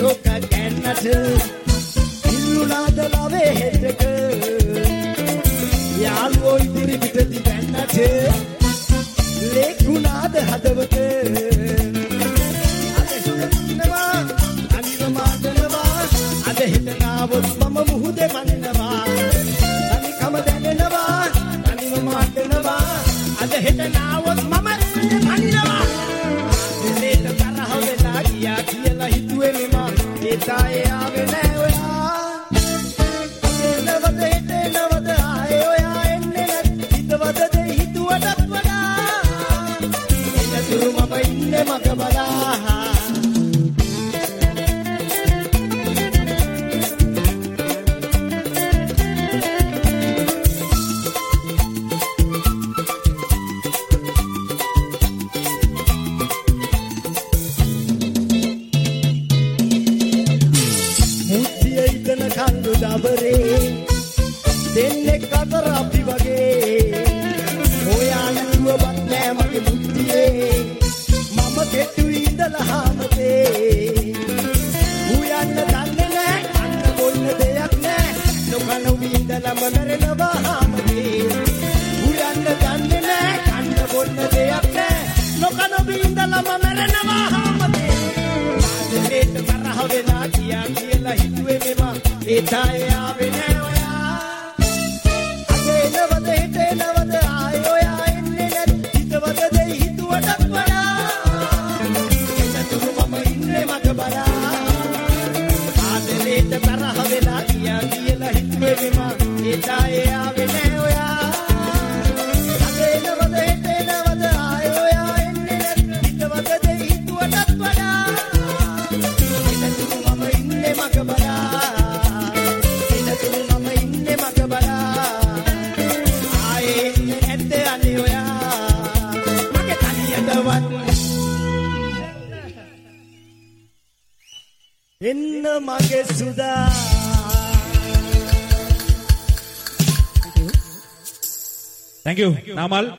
චෝක කැන්නට ඉල්ලුනාද ලවේ හෙටක යාළුවෝ ඉදිරි පිටති වැන්නට ලේකුණාද හදවත අද හිතනවා අනිව මාදනවා අද හිතනාවොත් මම මුහුදේ මනිනවා තනිකම දැනෙනවා අනිව මාදනවා අද හිතනාවොත් මම මනිනවා දෙලේට තරහ වෙලා ගියා කියලා හිතුවේ මෙම ඒතායේ ආවේ නෑ ඔයා නවද හිතේ නවද ආයේ ඔයා එන්නේ නැත් හිතවද දෙ හිතුවටත් වඩා එනතුරු මම ඉන්නේ මග බලා දෙන්නෙක් අතර අපි වගේ හොයා නැතුවත් නෑ මගේ බුද්ධියේ මම කෙටුයි ඉඳලා හැමදේ උයන්න දන්නේ නෑ අන්න බොන්න දෙයක් නෑ නොකන විඳලා මරනවා හැමදේ උයන්න දන්නේ නෑ අන්න බොන්න දෙයක් නෑ නොකන විඳලා මරනවා හැමදේ ආදරේට තරහ වෙලා ගියා කියලා හිතුවේ මෙම ඒතායේ ආවේ නෑ නවද ආයේ ඔයා එන්නේ නැත් හිතවද දෙයි හිතුවටත් වඩා එතතුරු මම ඉන්නේ මග බලා ආදරේට තරහ වෙලා ගියා කියලා හිතුවේ මෙම ඒතායේ ආවේ නෑ ඔයා අගේ නවද ආයේ ඔයා එන්නේ නැත් හිතවද දෙයි හිතුවටත් වඩා එතතුරු මම ඉන්නේ මග බලා එතතුරු මම ඉන්නේ මග බලා එන්න මගේ සුදා Thank you Namal